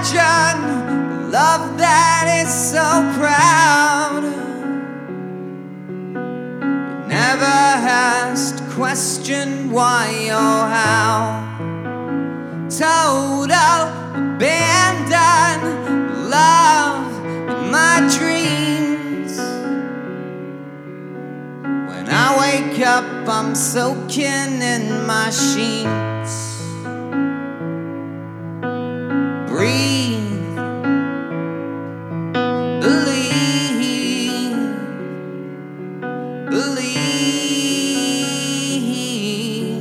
imagine love that is so proud? You never asked question why or how. Total abandon love in my dreams. When I wake up, I'm soaking in my sheets. Breathe, believe, believe.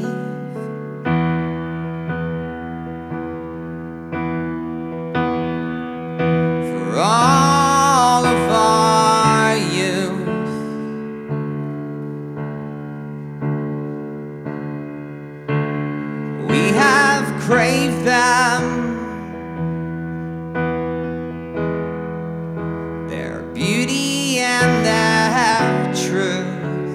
For all of our youth, we have craved them, their beauty and their truth.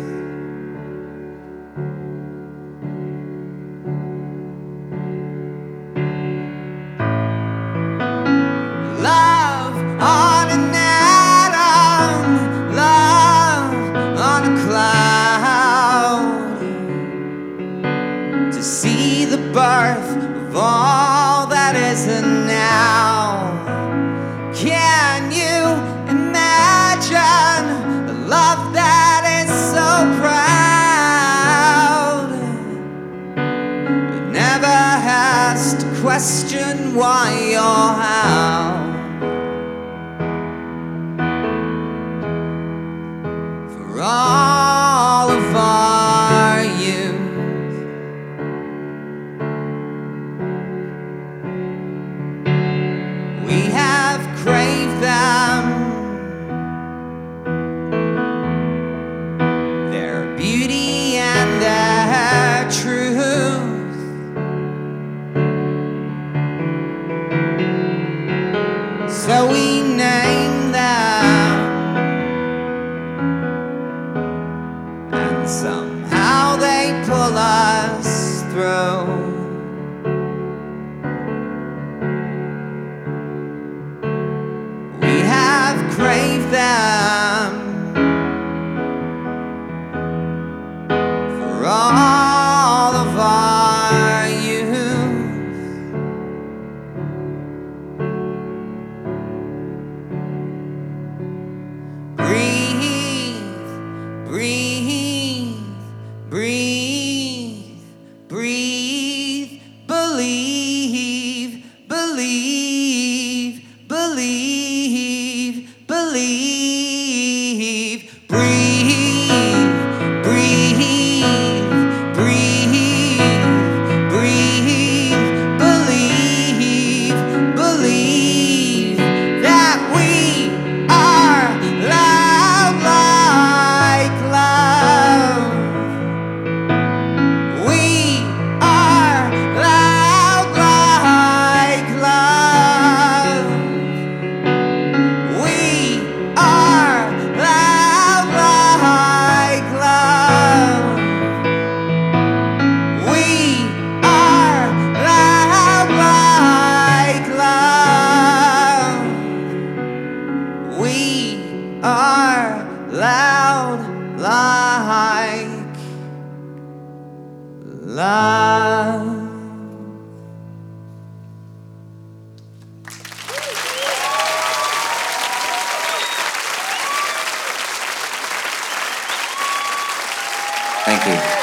Love on an atom, love on a cloud, to see the birth of all that isn't now. Can you imagine the love that is so proud? It never has to question why or how. For all of our youth, we have craved them, their beauty and their truth. So we name them, and somehow they pull us through. We have craved them for all of our youth. Breathe, breathe, breathe, breathe, believe, believe, believe, believe. Breathe, breathe, breathe, breathe, believe, believe that we are loud like love. We are loud like love. We are loud like love. We are loud like love. We are loud like love. Thank you.